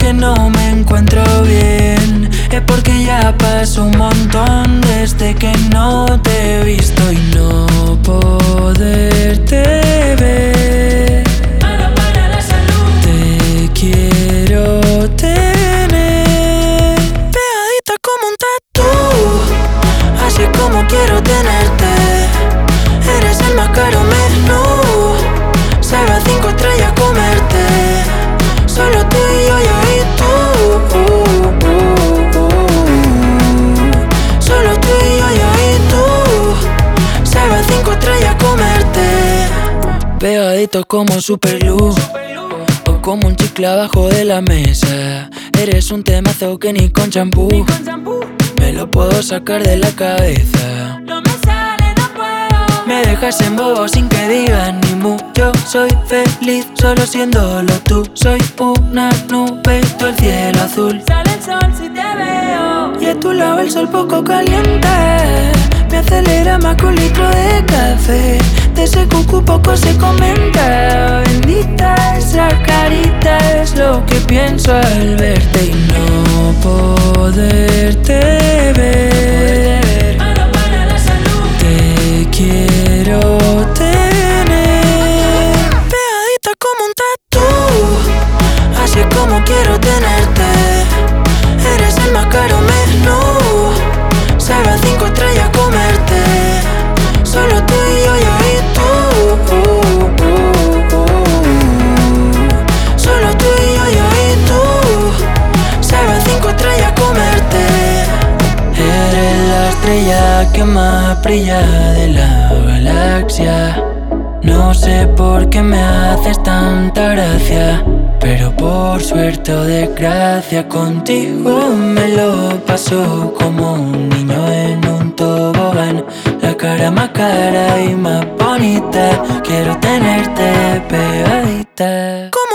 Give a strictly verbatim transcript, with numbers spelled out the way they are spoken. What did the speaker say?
que no me encuentro bien es porque ya pasó un montón desde que no te he visto y no poderte ver. Malo para la salud. Te quiero tener pegadita como un tatú, así como quiero tenerte. Eres el más caro menú, sabe a cinco estrellas comerte. Solo tú y yo, yo y tú. Solo tú y yo, yo y tú. Sabe a cinco estrellas comerte. Pegadito como superglue o como un chicle abajo de la mesa. Eres un temazo que ni con champú me lo puedo sacar de la cabeza. No me sale, no puedo. Me dejas en bobo sin que digas ni mu. Yo soy feliz solo siéndolo tú. Soy una nube, tú el cielo azul. Sale el sol si te veo. Y a tu lado el sol poco caliente me acelera más que un litro de café. De ese cucu poco se comenta. Bendita esa carita, es lo que pienso al verte y no poderte ver. Malo para la salud. Te quiero tener pegadita como un tatú, así como quiero tenerte. Eres el más caro menú, sabe a cinco estrellas comerte. Solo tú y yo, yo y tú. Solo tú y yo, yo y tú. Sabe a cinco estrellas comerte. Eres la estrella que más brilla de la galaxia. No sé por qué me haces tanta gracia, pero por suerte o desgracia contigo me lo paso como un niño en un tobogán. La cara más cara y más bonita, quiero tenerte pegadita.